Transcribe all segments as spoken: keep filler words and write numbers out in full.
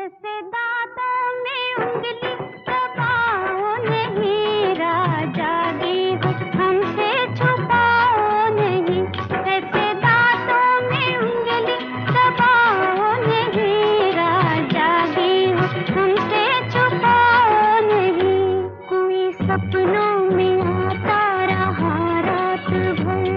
जैसे दांतों में उंगली दबाओ नहीं, राजा की हो हमसे छुपाओ नहीं। जैसे दांतों में उंगली दबाओ नहीं, राजा की हो हमसे छुपाओ नहीं। कोई सपनों में आता रहा रात भर,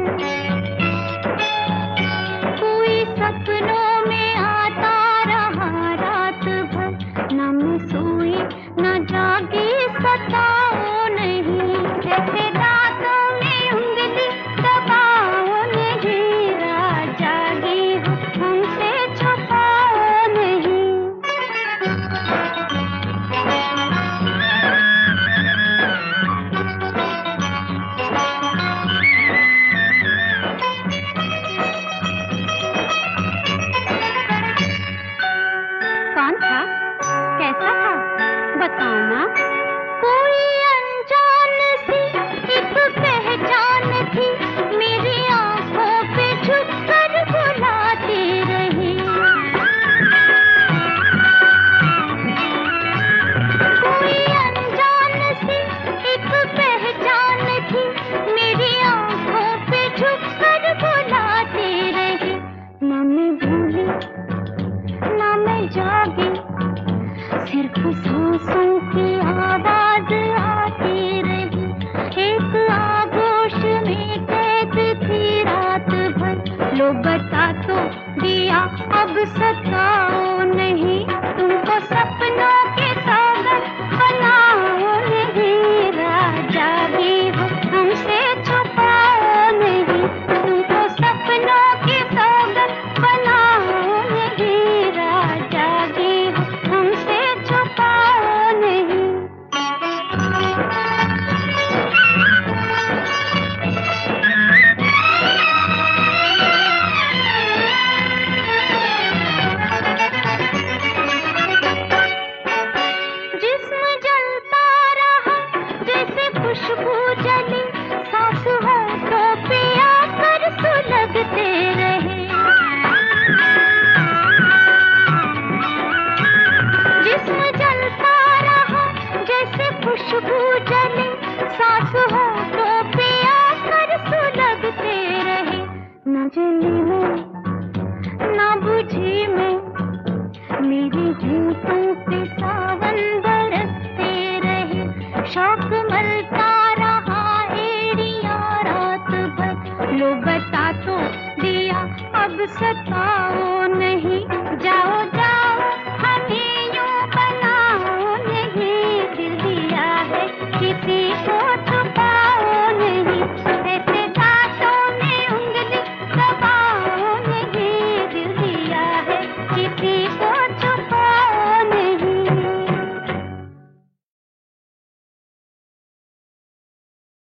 कोई सपनों में आता रहा रात भर, न मैं सोई न जागी सताओ नहीं। जैसे दांतों में उंगली दबाओ नहीं, राजा की हो हमसे छुपाओ नहीं। कौन था? कैसा था? बताओ ना। कोई अनजान सी एक पहचान थी, मेरी आंखों पे झुककर बुलाती रही। कोई अनजान सी एक पहचान थी, मेरी आंखों पे झुककर बुलाती रही। ना मैं भूली ना मैं जागी, सिर्फ सांसों की आवाज आती रही। एक आगोश में कैद थी रात भर, लो बता तो दिया अब सताओ नहीं। तुमको सपनों के सागर बनाओ नहीं, राजा भी हो हमसे छुपाओ नहीं। तुमको सपनों के सागर बनाओ नहीं, राजा भी हो हमसे छुपाओ नहीं। जिस्म जलता रहा जैसे खुशबू जली, सांस होठों पे आकर सुलगते रहे। जिस्म जलता रहा जैसे खुशबू जली, सांस होठों पे आकर सुलगते रहे। न जली मैं न बुझी मैं, मेरे होठों पे सा